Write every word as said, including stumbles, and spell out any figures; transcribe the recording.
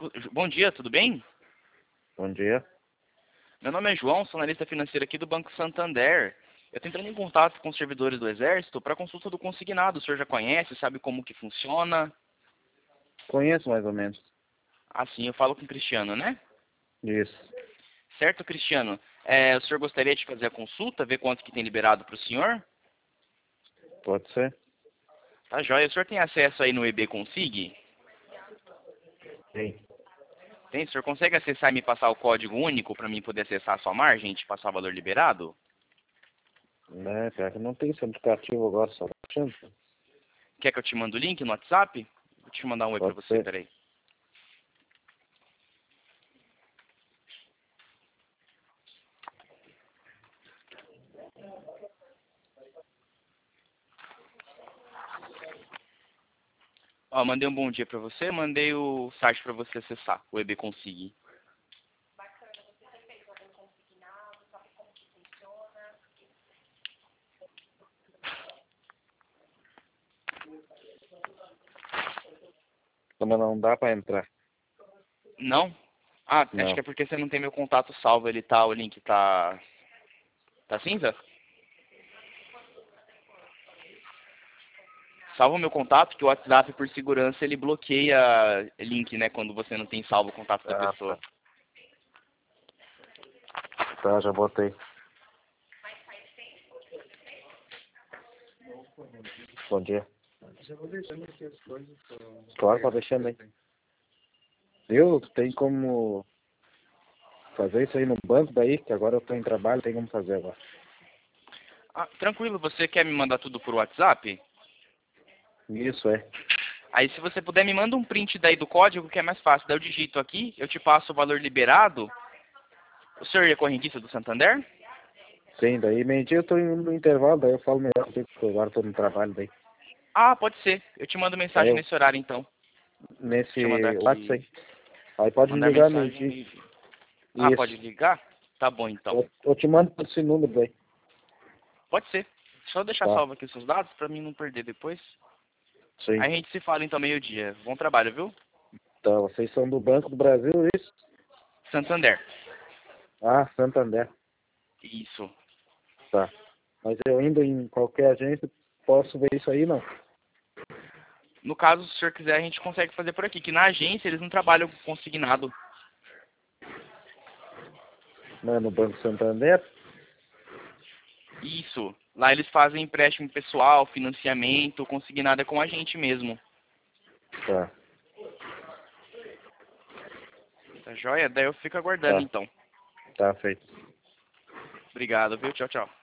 Bom dia, tudo bem? Bom dia. Meu nome é João, sou analista financeiro aqui do Banco Santander. Eu estou entrando em contato com os servidores do Exército para consulta do consignado. O senhor já conhece, sabe como que funciona? Conheço mais ou menos. Assim, eu falo com o Cristiano, né? Isso. Certo, Cristiano? É, o senhor gostaria de fazer a consulta, ver quanto que tem liberado para o senhor? Pode ser? Tá joia. O senhor tem acesso aí no E B Consig? Sim. Tem? O senhor consegue acessar e me passar o código único para mim poder acessar a sua margem e te passar o valor liberado? Né, pior que não tem esse aplicativo agora, só baixando. Quer que eu te mande o link no WhatsApp? Vou te mandar um oi para Pode você, ser. peraí. Ó, mandei um bom dia pra você, mandei o site pra você acessar, o E B Consig. Quando não dá pra entrar. Não? Ah, acho Não. que é porque você não tem meu contato salvo, ele tá, o link tá... Tá cinza? Salva o meu contato, que o WhatsApp, por segurança, ele bloqueia link, né, quando você não tem salvo o contato da Ah, pessoa. tá. Tá, já botei. Bom dia. Já vou deixando aqui as coisas. Pra... Claro, pode deixando aí. Viu? Tem como fazer isso aí no banco daí, que agora eu tô em trabalho, tem como fazer agora. Ah, tranquilo, você quer me mandar tudo por WhatsApp? Isso é. Aí se você puder, me manda um print daí do código, que é mais fácil. Daí eu digito aqui, eu te passo o valor liberado. O senhor é correntista do Santander? Sim, daí meio-dia eu tô indo no intervalo, daí eu falo melhor contigo, porque agora eu tô no trabalho daí. Ah, pode ser. Eu te mando Daí mensagem eu, nesse horário, então. Deixa eu mandar nesse WhatsApp aqui. aí. Aí pode me Mandar ligar mensagem meio-dia. meio-dia. Ah, pode Isso. ligar? Tá bom, então. Eu, eu te mando esse número daí. Pode ser. Só deixar Tá. salvo aqui os seus dados pra mim não perder depois. Sim. Aí a gente se fala, então, meio-dia. Bom trabalho, viu? Tá, vocês são do Banco do Brasil, isso? Santander. Ah, Santander. Isso. Tá. Mas eu indo em qualquer agência, posso ver isso aí, não? No caso, se o senhor quiser, a gente consegue fazer por aqui. Que na agência eles não trabalham com consignado. Não é no Banco Santander? Isso. Lá eles fazem empréstimo pessoal, financiamento, consignado é com a gente mesmo. Tá. Tá joia? Daí eu fico aguardando, Tá. então. Tá feito. Obrigado, viu? Tchau, tchau.